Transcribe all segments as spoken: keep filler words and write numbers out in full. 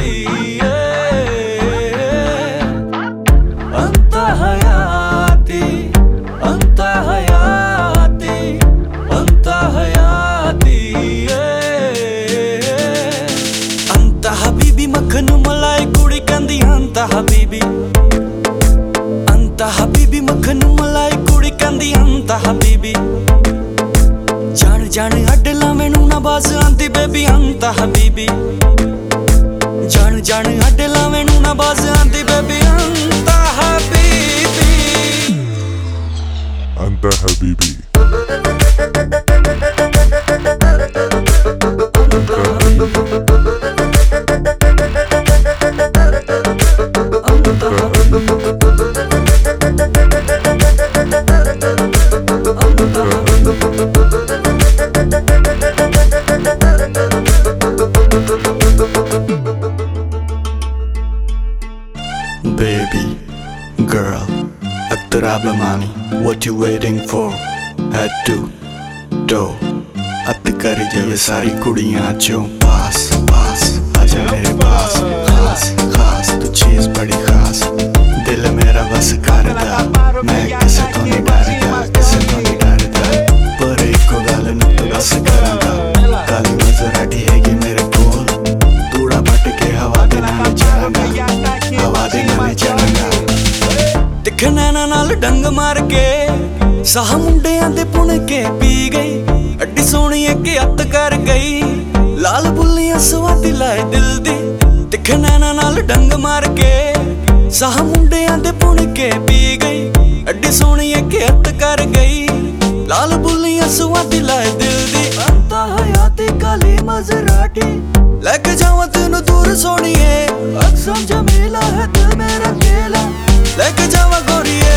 अंत हयाती अंत हयाती अंत हयाती अंत हबीबी मक्खन मलाई कुड़ी कहंदी अंत हबीबी अंत हबीबी मक्खन मलाई कुड़ी कहंदी अंत हबीबी जान जान अड्ड ला मैनू ना बस आंदी बेबी अंत हबीबी जान जान अड्ड ला मैनू ना बस आंदी बेबी अंत हबीबी अंत Habibi Baby, girl, attraba mami, what you waiting for? Head to toe, at kar jaye sari kudiyan chon paas paas, aaja mere paas, खास खास तू चीज बड़ी खास, दिल मेरा बस करदा, मैं किसे तो नहीं डरदा, किसे तो नहीं डरदा, पर एक गल न तू बस करांगा, गल नजर आती है कि मेरे कोल, तूड़ा पट के हवा दे नाल चढ़ांगा, हवा दे नाल चढ़ांगा। तिखे नैना नाल डंग मार के साह मुंडियां दे पुण के पी गई, अड्डी सोहणी अगे अत कर गई, लाल बुल्लियां स्वादी लाए दिल दी। तिखे नैना नाल डंग मार के साह मुंडियां दे पुण के पी गई, अड्डी सोहणी अगे अत कर गई, लाल बुल्लियां स्वादी लाए दिल दी। अंत हयाती काली मजराटी लेके जावां तेनू दूर सोहणीए, अक्सर जमीला है दिल मेरा केला लेके जावा गोरिए।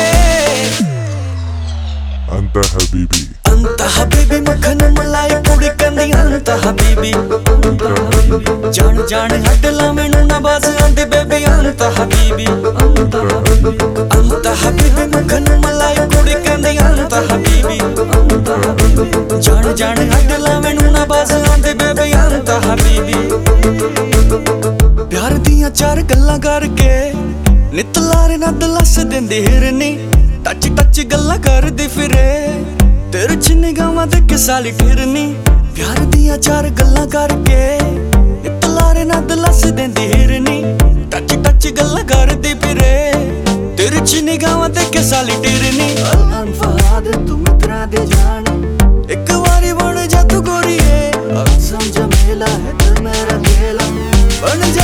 अंत हबीबी अंत हबीबी मक्खन मलाई कुड़ी कहंदी अंत हबीबी जान जान हड्ड ला मैनू ना बस आंदी बेबी अंत हबीबी अंत हबीबी मक्खन मलाई कुड़ी कहंदी अंत हबीबी जान जान हड्ड ला मैनू ना बस आंदी बेबी अंत हबीबी। प्यार दियां चार गल्लां करके नित लारे ना दलस देंदी हिरनी, टच टच गल्लां करदी फिरे तेरे च निगाहां दे के साली फिरनी। प्यार दियां चार गल्लां करके नित लारे ना दलस देंदी हिरनी, टच टच गल्लां करदी फिरे तेरे च निगाहां दे के साली फिरनी। अल्लाह फहाद तू मित्रा दे जान एक वारी बन जा तू गोरीए, अक्सर जमेला है दिल मेरा खेला बन जा